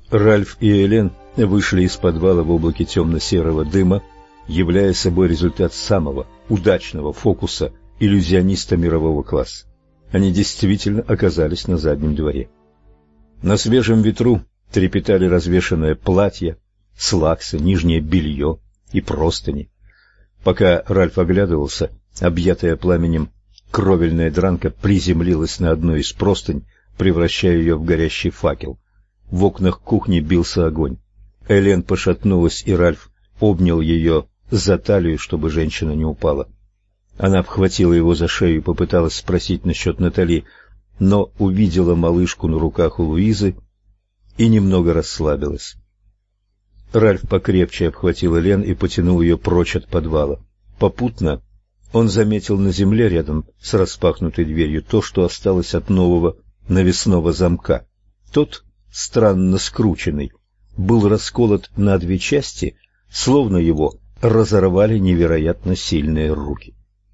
Ральф и Элен вышли из подвала в облаке темно-серого дыма, являя собой результат самого удачного фокуса иллюзиониста мирового класса. Они действительно оказались на заднем дворе. На свежем ветру трепетали развешанное платье, слаксы, нижнее белье и простыни. Пока Ральф оглядывался, объятая пламенем кровельная дранка приземлилась на одну из простынь, превращая ее в горящий факел. В окнах кухни бился огонь. Элен пошатнулась, и Ральф обнял ее за талию, чтобы женщина не упала. Она обхватила его за шею и попыталась спросить насчет Натали, но увидела малышку на руках у Луизы и немного расслабилась. Ральф покрепче обхватил Элен и потянул ее прочь от подвала. Попутно он заметил на земле рядом с распахнутой дверью то, что осталось от нового навесного замка. Тот, странно скрученный, был расколот на две части, словно его разорвали невероятно сильные руки.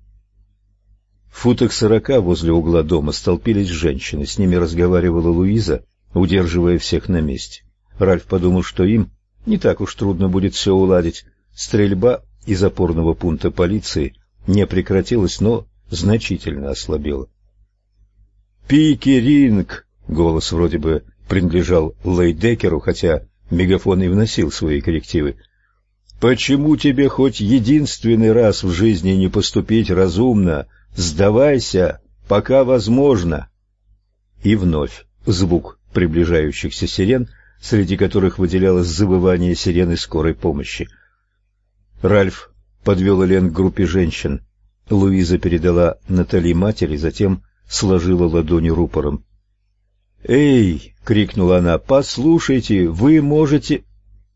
В футах 40 возле угла дома столпились женщины, с ними разговаривала Луиза, удерживая всех на месте. Ральф подумал, что им не так уж трудно будет все уладить. Стрельба из опорного пункта полиции не прекратилась, но значительно ослабела. «Пикеринг!» — голос вроде бы принадлежал Лейдекеру, хотя мегафон и вносил свои коррективы. «Почему тебе хоть единственный раз в жизни не поступить разумно? Сдавайся, пока возможно!» И вновь звук приближающихся сирен, среди которых выделялось завывание сирены скорой помощи. Ральф подвел Элен к группе женщин. Луиза передала Натали матери, затем сложила ладони рупором. «Эй!» — крикнула она. «Послушайте, вы можете...»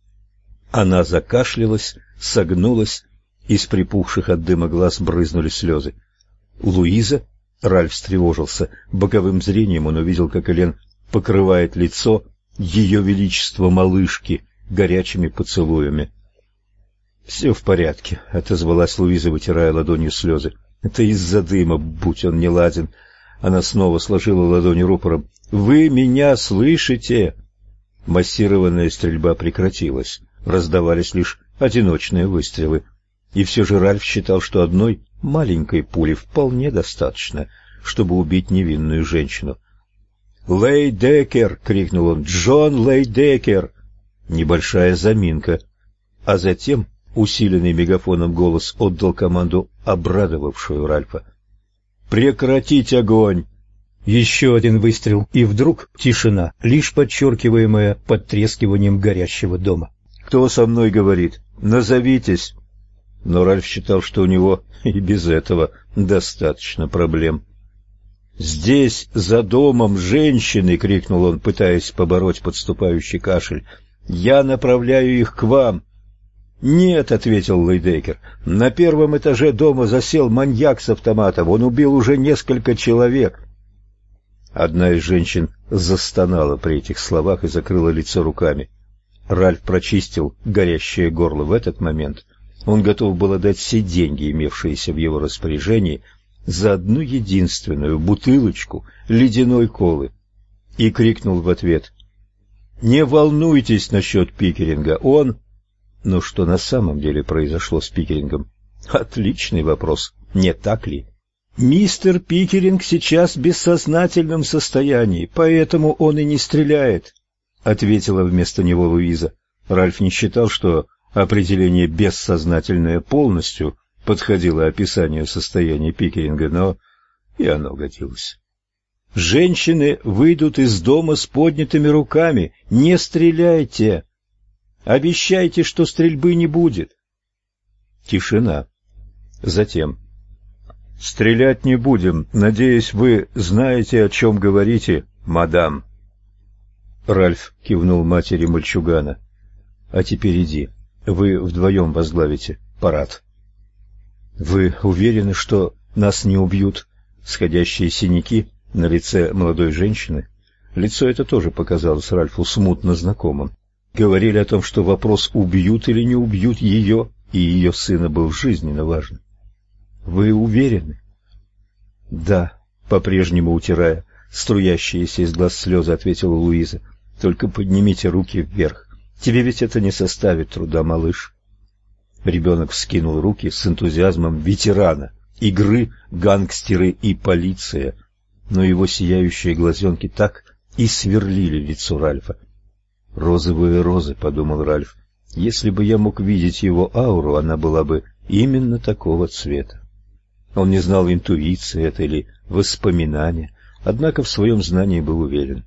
Она закашлялась, согнулась, из припухших от дыма глаз брызнули слезы. «Луиза?» — Ральф встревожился. Боковым зрением он увидел, как Элен покрывает лицо ее величества малышки горячими поцелуями. «Все в порядке», — отозвалась Луиза, вытирая ладонью слезы. «Это из-за дыма, будь он неладен». Она снова сложила ладони рупором. «Вы меня слышите?» Массированная стрельба прекратилась. Раздавались лишь одиночные выстрелы. И все же Ральф считал, что одной маленькой пули вполне достаточно, чтобы убить невинную женщину. «Лейдекер!» — крикнул он. «Джон Лейдекер!» Небольшая заминка. А затем усиленный мегафоном голос отдал команду, обрадовавшую Ральфа. «Прекратить огонь!» Еще один выстрел, и вдруг тишина, лишь подчеркиваемая потрескиванием горящего дома. «Кто со мной говорит? Назовитесь!» Но Ральф считал, что у него и без этого достаточно проблем. «Здесь, за домом, женщины!» — крикнул он, пытаясь побороть подступающий кашель. «Я направляю их к вам!» «Нет», — ответил Лейдекер, — «на первом этаже дома засел маньяк с автоматом. Он убил уже несколько человек». Одна из женщин застонала при этих словах и закрыла лицо руками. Ральф прочистил горящее горло. В этот момент он готов был отдать все деньги, имевшиеся в его распоряжении, за одну единственную бутылочку ледяной колы, и крикнул в ответ: «Не волнуйтесь насчет Пикеринга, он...» Но что на самом деле произошло с Пикерингом? Отличный вопрос, не так ли? «Мистер Пикеринг сейчас в бессознательном состоянии, поэтому он и не стреляет», — ответила вместо него Луиза. Ральф не считал, что определение «бессознательное» полностью подходило описанию состояния Пикеринга, но и оно годилось. «Женщины выйдут из дома с поднятыми руками. Не стреляйте! Обещайте, что стрельбы не будет». Тишина. Затем: «Стрелять не будем. Надеюсь, вы знаете, о чем говорите, мадам». Ральф кивнул матери мальчугана. «А теперь иди. Вы вдвоем возглавите парад». «Вы уверены, что нас не убьют?» Сходящие синяки на лице молодой женщины. Лицо это тоже показалось Ральфу смутно знакомым. Говорили о том, что вопрос, убьют или не убьют ее и ее сына, был жизненно важен. «Вы уверены?» «Да», — по-прежнему утирая струящиеся из глаз слезы, ответила Луиза. Только поднимите руки вверх. Тебе ведь это не составит труда, малыш. Ребенок вскинул руки с энтузиазмом ветерана игры «Гангстеры и полиция», но его сияющие глазенки так и сверлили лицо Ральфа. «Розовые розы», — подумал Ральф. «Если бы я мог видеть его ауру, она была бы именно такого цвета». Он не знал, интуиция это или воспоминания, однако в своем знании был уверен.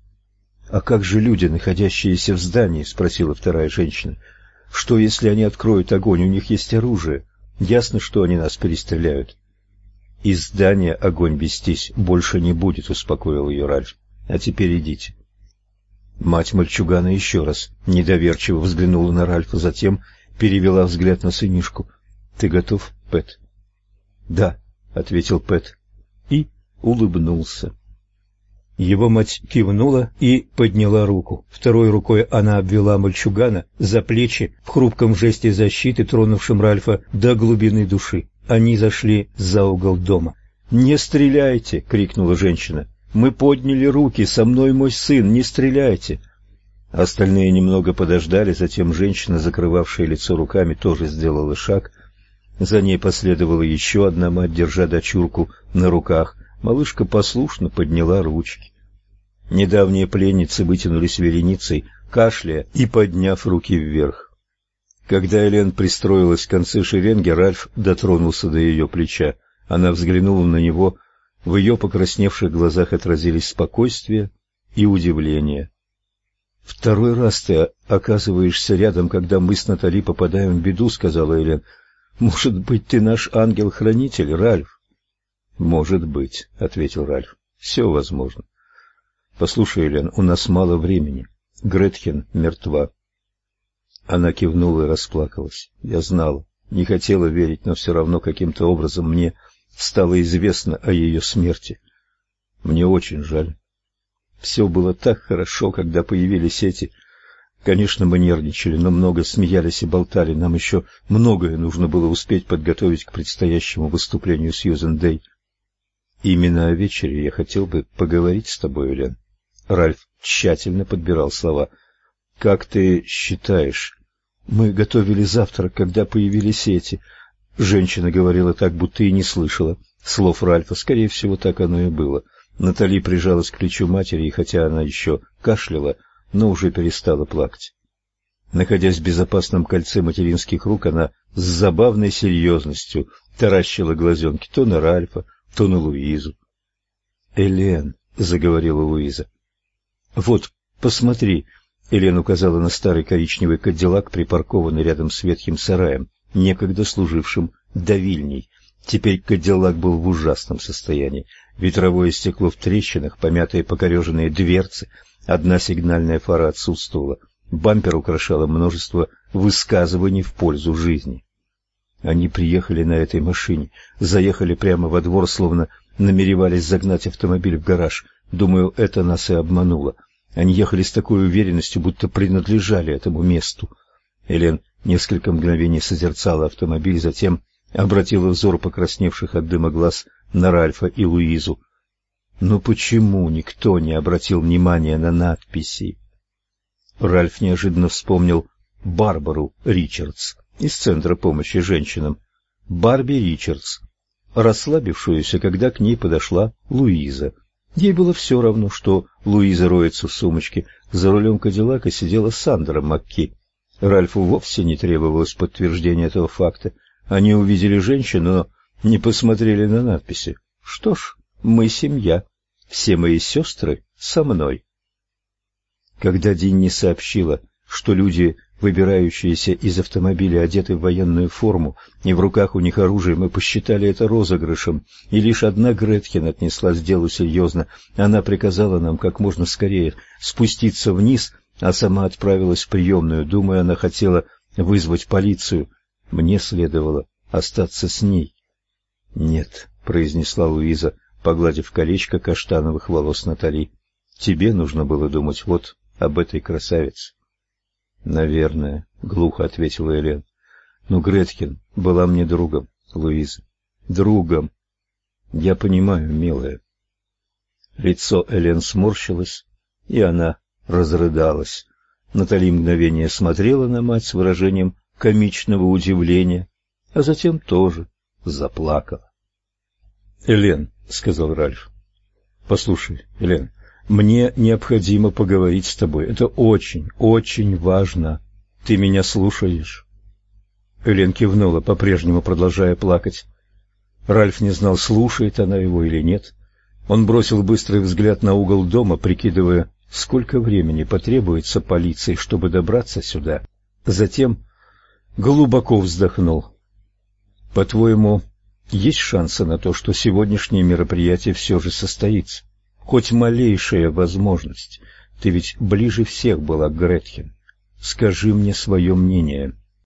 «А как же люди, находящиеся в здании?» — спросила вторая женщина. «Что, если они откроют огонь? У них есть оружие. Ясно, что они нас перестреляют». «Из здания огонь вестись больше не будет», — успокоил ее Ральф. «А теперь идите». Мать мальчугана еще раз недоверчиво взглянула на Ральфа, затем перевела взгляд на сынишку. «Ты готов, Пэт?» «Да», — ответил Пэт и улыбнулся. Его мать кивнула и подняла руку. Второй рукой она обвела мальчугана за плечи в хрупком жесте защиты, тронувшем Ральфа до глубины души. Они зашли за угол дома. «Не стреляйте!» — крикнула женщина. «Мы подняли руки, со мной мой сын, не стреляйте!» Остальные немного подождали, затем женщина, закрывавшая лицо руками, тоже сделала шаг. За ней последовала еще одна мать, держа дочурку на руках. Малышка послушно подняла ручки. Недавние пленницы вытянулись вереницей, кашляя и подняв руки вверх. Когда Элен пристроилась в конце шеренги, Ральф дотронулся до ее плеча. Она взглянула на него. В ее покрасневших глазах отразились спокойствие и удивление. «Второй раз ты оказываешься рядом, когда мы с Натали попадаем в беду», — сказала Элен. «Может быть, ты наш ангел-хранитель, Ральф?» «Может быть», — ответил Ральф. «Все возможно». «Послушай, Элен, у нас мало времени. Гретхен мертва». Она кивнула и расплакалась. Я знала, не хотела верить, но все равно каким-то образом мне стало известно о ее смерти. Мне очень жаль. Все было так хорошо, когда появились эти... Конечно, мы нервничали, но много смеялись и болтали. Нам еще многое нужно было успеть подготовить к предстоящему выступлению Сьюзен Дэй. Именно о вечере я хотел бы поговорить с тобой, Элен. Ральф тщательно подбирал слова. Как ты считаешь? Мы готовили завтрак, когда появились эти... Женщина говорила так, будто и не слышала слов Ральфа. Скорее всего, так оно и было. Натали прижалась к плечу матери, и хотя она еще кашляла, но уже перестала плакать. Находясь в безопасном кольце материнских рук, она с забавной серьезностью таращила глазенки то на Ральфа, то на Луизу. «Элен», — заговорила Луиза. «Вот, посмотри», — Элен указала на старый коричневый кадиллак, припаркованный рядом с ветхим сараем, некогда служившим давильней. Теперь кадиллак был в ужасном состоянии. Ветровое стекло в трещинах, помятые покореженные дверцы, одна сигнальная фара отсутствовала. Бампер украшало множество высказываний в пользу жизни. Они приехали на этой машине, заехали прямо во двор, словно намеревались загнать автомобиль в гараж. Думаю, это нас и обмануло. Они ехали с такой уверенностью, будто принадлежали этому месту. Элен несколько мгновений созерцала автомобиль, затем обратила взор покрасневших от дыма глаз на Ральфа и Луизу. Но почему никто не обратил внимания на надписи? Ральф неожиданно вспомнил Барбару Ричардс из Центра помощи женщинам. Барби Ричардс, расслабившуюся, когда к ней подошла Луиза. Ей было все равно, что Луиза роется в сумочке. За рулем кадиллака сидела Сандра Макки. Ральфу вовсе не требовалось подтверждения этого факта. Они увидели женщину, но не посмотрели на надписи. Что ж, мы семья. Все мои сестры со мной. Когда Динни сообщила, что люди, выбирающиеся из автомобиля, одеты в военную форму, и в руках у них оружие, мы посчитали это розыгрышем, и лишь одна Гретхен отнеслась к делу серьезно. Она приказала нам как можно скорее спуститься вниз, а сама отправилась в приемную. Думаю, она хотела вызвать полицию. Мне следовало остаться с ней. — Нет, — произнесла Луиза, погладив колечко каштановых волос Натали. — Тебе нужно было думать вот об этой красавице. — Наверное, — глухо ответила Элен. — Но Гретхен была мне другом, Луиза. Другом. Я понимаю, милая. Лицо Элен сморщилось, и она разрыдалась. Натали мгновение смотрела на мать с выражением комичного удивления, а затем тоже заплакала. «Элен», — сказал Ральф, — «послушай, Элен, мне необходимо поговорить с тобой. Это очень, очень важно. Ты меня слушаешь?» Элен кивнула, по-прежнему продолжая плакать. Ральф не знал, слушает она его или нет. Он бросил быстрый взгляд на угол дома, прикидывая, сколько времени потребуется полиции, чтобы добраться сюда. Затем глубоко вздохнул. «По-твоему, есть шансы на то, что сегодняшнее мероприятие все же состоится? Хоть малейшая возможность. Ты ведь ближе всех была к Гретхен. Скажи мне свое мнение».